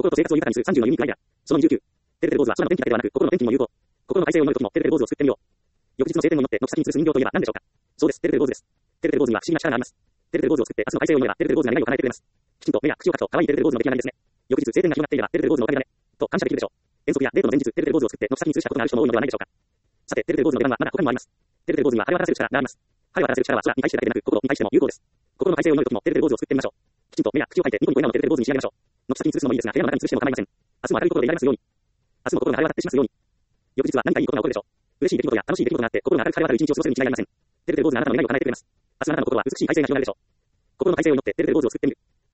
心と生活を豊かにする30のユニークアイデア。その29。てるてる坊主は空の天気だけではなく、心の天気にも有効。心の体勢を祈るときも、てるてる坊主を作ってみよう。翌日の晴天を祈って、軒先に吊るす人形といえば何でしょうか。そうです。てるてる坊主です。てるてる坊主には不思議な力があります。てるてる坊主を作って、明日の体勢を祈れば、てるてる坊主が願いを叶えてくれます。きちんと目や口を描くと、可愛いてるてる坊主の出来上がりですね。翌日晴天が広がっていれば、てるてる坊主のおかげだね。と感謝できるでしょう。遠足やデートの前日、てるてる坊主を作って、軒先に吊るしたことがある人も多いのではないでしょうか。さて、てるてる坊主の出番はまだ他にもあります。てるてる坊主には晴れ渡らせる力があります。晴れ渡らせる力は空に対してだけでなく、心に対しても有効です。心の体勢を祈るときも、てるてる坊主を作ってみましょう。きちんと目や口を描いて、ニコニコ笑顔のてるてる坊主に仕上げましょう。軒先に吊るすのもいいですが、部屋の中に吊るしても構いません。明日も明るい心でいられますように。明日も心が晴れ渡ってしますように。翌日は何かいいことが起こるでしょう。嬉しい出来事や楽しい出来事があって、心が明るく晴れ渡る一日を過ごせるに違いありません。てるてる坊主があなたの願いを叶えてくれます。明日あなたの心は美しい体勢が広がるでしょう。心の体勢を祈って、てるてる坊主を作ってみる。